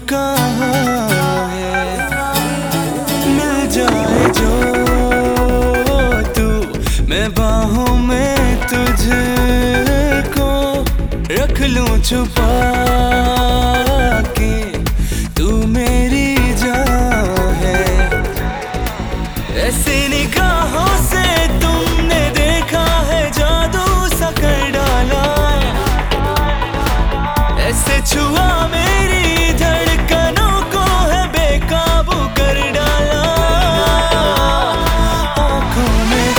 कहाँ है? मिल जाए जो तू, मैं बाहों में तुझको रख लूं छुपा के, तू मेरी जान है। ऐसे निगाहों से तुमने देखा है जादू सा कर डाला, ऐसे छुआ मेरी धड़कनों को है बेकाबू कर डाला। आँखों में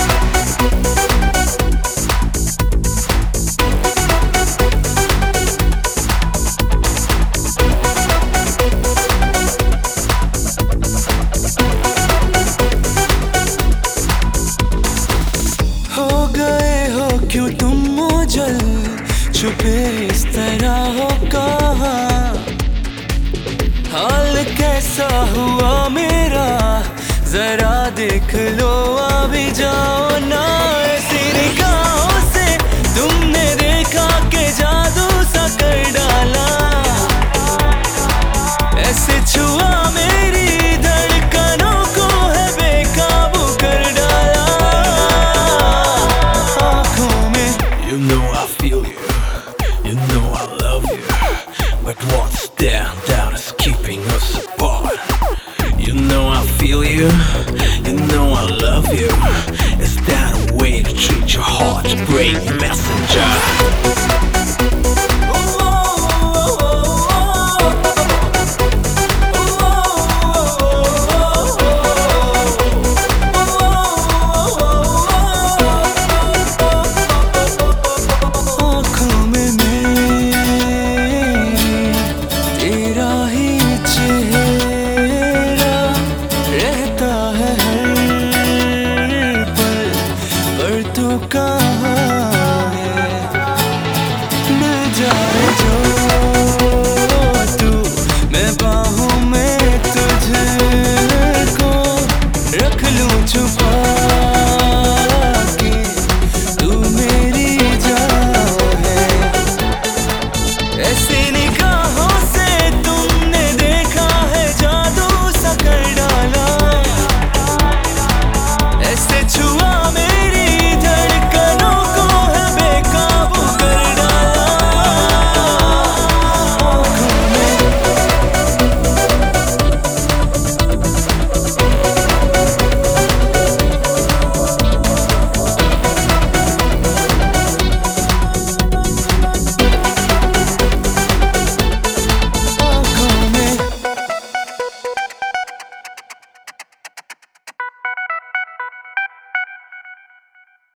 हो गए हो क्यों तुम ओझल, छुपे इस तरह हो कहाँ? हाल कैसा हुआ मेरा जरा देख लो, अभी जाओ ना। ऐसी निगाहों से तुमने देखा के जादू सा कर डाला, ऐसे छुआ मेरी धड़कनों को है बेकाबू कर डाला। आँखों में You know I feel you, you know I love you, but what's there that is keeping us apart? You know I feel you.